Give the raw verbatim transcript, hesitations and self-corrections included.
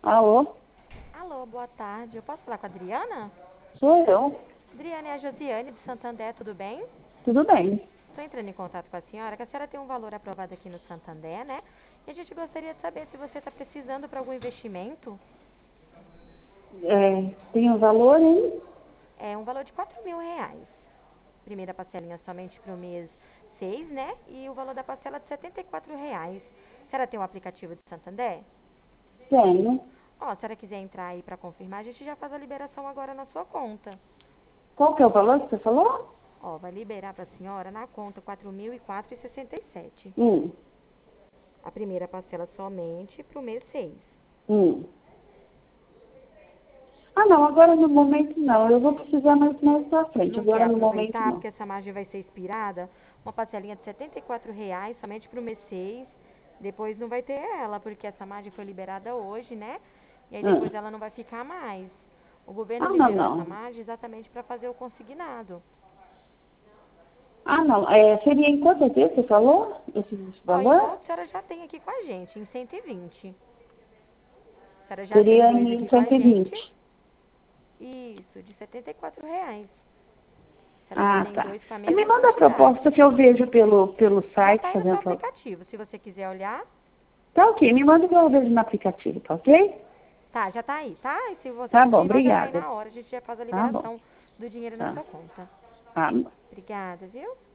Alô? Alô, boa tarde. Eu posso falar com a Adriana? Sou eu. Adriana, é a Josiane de Santander, tudo bem? Tudo bem. Estou entrando em contato com a senhora, que a senhora tem um valor aprovado aqui no Santander, né? E a gente gostaria de saber se você está precisando para algum investimento. É, tem um valor, hein? É um valor de quatro mil reais. Primeira parcelinha somente para o mês seis, né? E o valor da parcela de setenta e quatro reais. A senhora tem o aplicativo de Santander? Tenho. Ó, se a senhora quiser entrar aí para confirmar, a gente já faz a liberação agora na sua conta. Qual que é o valor que você falou? Ó, vai liberar para a senhora na conta quatro mil e quatro reais e sessenta e sete centavos. Hum, A primeira parcela somente para o mês seis. hum. Ah, não, agora no momento não. Eu vou precisar mais mais pra frente. Não quer Agora no momento aproveitar, não. porque essa margem vai ser expirada? Uma parcelinha de setenta e quatro reais somente para o mês seis. Depois não vai ter ela, porque essa margem foi liberada hoje, né? E aí depois Hum. ela não vai ficar mais. O governo Ah, não, liberou essa não. margem exatamente para fazer o consignado. Ah, não. É, seria em quanto tempo você falou? Esse Ó, em valor? volta a senhora já tem aqui com a gente, em cento e vinte. A senhora já tem Seria dois em aqui com a cento e gente. vinte. Isso, de setenta e quatro reais. A senhora já Ah, tem tá. dois com a Me mesma manda a quantidade. proposta que eu vejo pelo, pelo Já site está aí no seu fazendo favor. aplicativo. Se você quiser olhar, Tá ok, me manda que eu vejo no aplicativo, tá ok? tá, já tá aí, tá? E se você Tá bom, confirmar, já tá aí obrigada. na hora. A gente já faz a Tá bom. liberação do dinheiro na Tá. sua conta. Tá. Obrigada, viu?